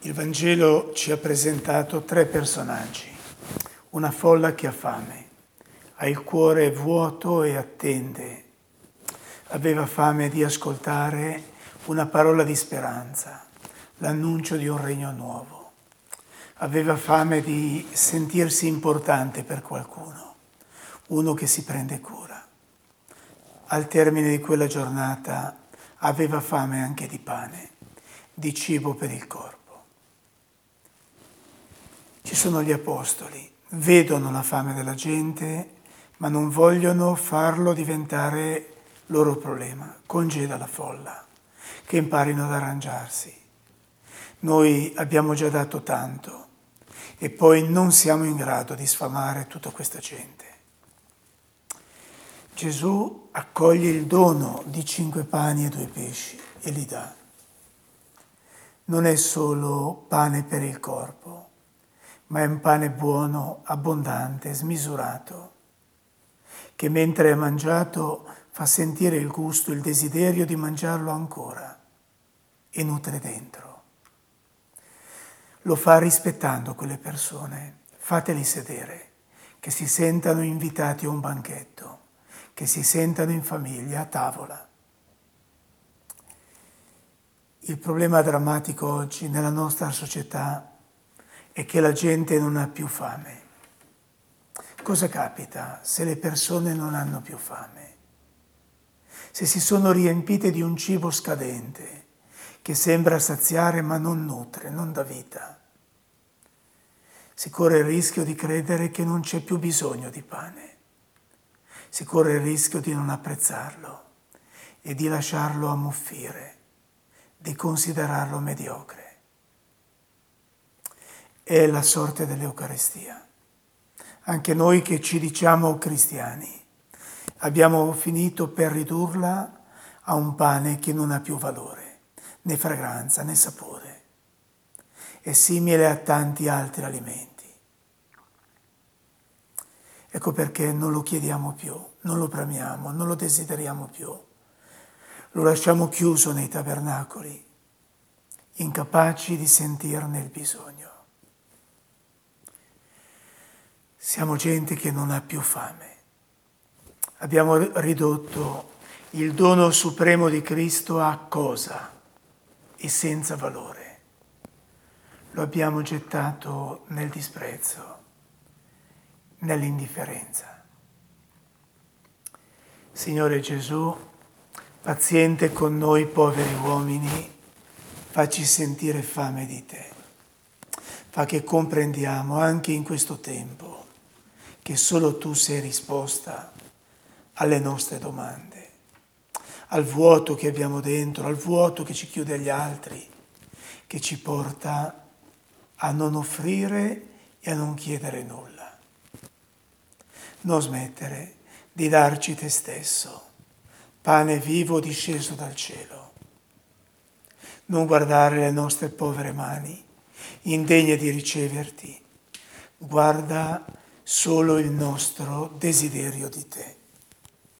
Il Vangelo ci ha presentato tre personaggi, una folla che ha fame, ha il cuore vuoto e attende, aveva fame di ascoltare una parola di speranza, l'annuncio di un regno nuovo, aveva fame di sentirsi importante per qualcuno, uno che si prende cura. Al termine di quella giornata aveva fame anche di pane, di cibo per il corpo. Ci sono gli apostoli, vedono la fame della gente, ma non vogliono farlo diventare loro problema. Congeda la folla, che imparino ad arrangiarsi. Noi abbiamo già dato tanto e poi non siamo in grado di sfamare tutta questa gente. Gesù accoglie il dono di 5 pani e 2 pesci e li dà. Non è solo pane per il corpo, ma è un pane buono, abbondante, smisurato, che mentre è mangiato fa sentire il gusto, il desiderio di mangiarlo ancora e nutre dentro. Lo fa rispettando quelle persone, fateli sedere, che si sentano invitati a un banchetto, che si sentano in famiglia a tavola. Il problema drammatico oggi nella nostra società è che la gente non ha più fame. Cosa capita se le persone non hanno più fame? Se si sono riempite di un cibo scadente, che sembra saziare ma non nutre, non dà vita. Si corre il rischio di credere che non c'è più bisogno di pane. Si corre il rischio di non apprezzarlo e di lasciarlo ammuffire, di considerarlo mediocre. È la sorte dell'Eucaristia. Anche noi che ci diciamo cristiani abbiamo finito per ridurla a un pane che non ha più valore, né fragranza, né sapore. È simile a tanti altri alimenti. Ecco perché non lo chiediamo più, non lo bramiamo, non lo desideriamo più. Lo lasciamo chiuso nei tabernacoli, incapaci di sentirne il bisogno. Siamo gente che non ha più fame. Abbiamo ridotto il dono supremo di Cristo a cosa e senza valore. Lo abbiamo gettato nel disprezzo, nell'indifferenza. Signore Gesù, paziente con noi poveri uomini, facci sentire fame di te. Fa che comprendiamo anche in questo tempo che solo tu sei risposta alle nostre domande, al vuoto che abbiamo dentro, al vuoto che ci chiude agli altri, che ci porta a non offrire e a non chiedere nulla. Non smettere di darci te stesso, pane vivo disceso dal cielo. Non guardare le nostre povere mani, indegne di riceverti. Guarda solo il nostro desiderio di te.